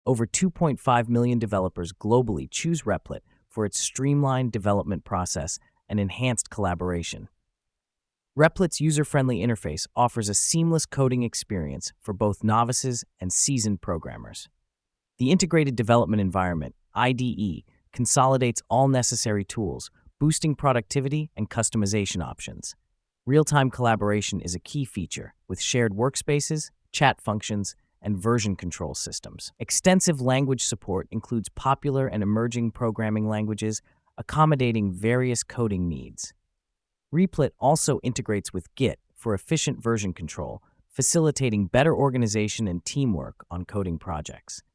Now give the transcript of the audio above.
Over 2.5 million developers globally choose Replit for its streamlined development process and enhanced collaboration. Replit's user-friendly interface offers a seamless coding experience for both novices and seasoned programmers. The Integrated Development Environment, IDE, consolidates all necessary tools, boosting productivity and customization options. Real-time collaboration is a key feature, with shared workspaces, chat functions, and version control systems. Extensive language support includes popular and emerging programming languages, accommodating various coding needs. Replit also integrates with Git for efficient version control, facilitating better organization and teamwork on coding projects.